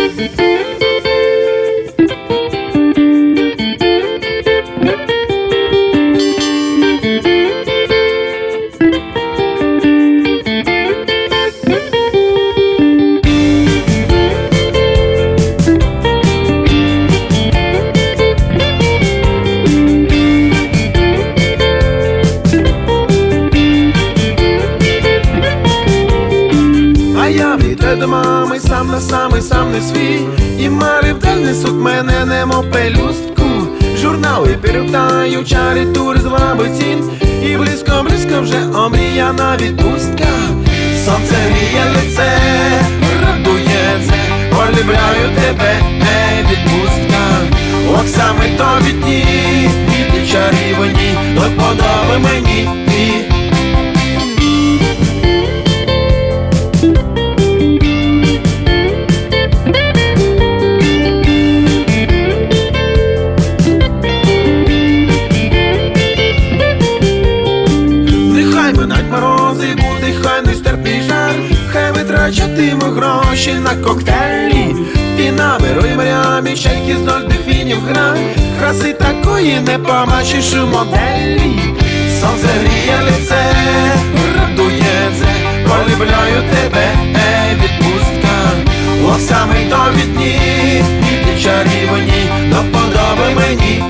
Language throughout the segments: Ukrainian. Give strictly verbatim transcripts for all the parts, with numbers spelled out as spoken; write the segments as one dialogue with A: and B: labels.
A: До мами сам на самий сам не свій, і мари вдаль несуть мене, немов пелюстку. Журнали перевтаю, чари тури з бабицін, і близько-близько вже омріяна відпустка. Сонце гріє лице, радується, полюбляю тебе, ей, відпустка. Оксамитові дні, і ти чарівні, до вподоби мені. Морози, буде хай нестерпний жар, хай витрачатиму гроші на коктейлі. І наберу і мрямі, шейки з ноль дельфінів гра, краси такої не побачиш у моделі. Сонце гріє лице, радується, полюбляю тебе, ей, відпустка. Оксамитові дні, і ти чарівні, до вподоби мені.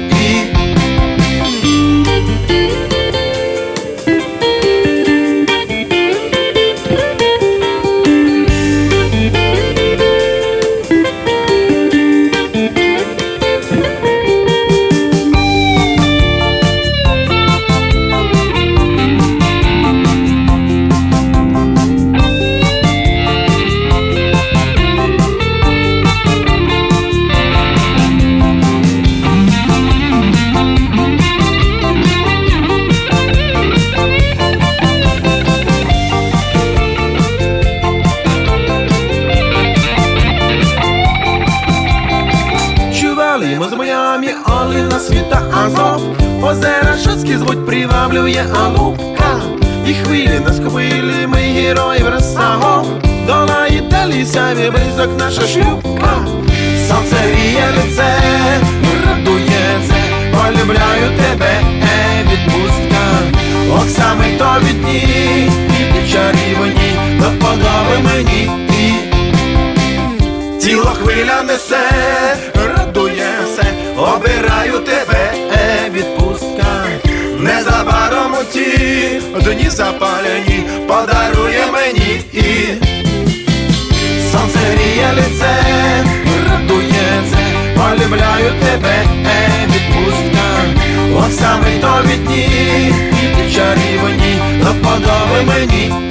A: Ми з Майамі, Оліна, Світа, Азов, озера Шацькі звуть, приваблює Алупка. І хвилі на хвилі, ми герої Версаго, долає далі сяві близок наша шлюбка. Сонце гріє лице, радується, полюбляю тебе, ей, відпустка. Оксамитові дні, і ти чарівні, до вподоби мені. Тіло хвиля несе, радується, обираю тебе, ей, відпустка. Незабаром у ті дні запалені подарує мені. Сонце гріє лице, радується, полюбляю тебе, ей, відпустка. Оксамитові дні, і ти чарівні, до вподоби мені.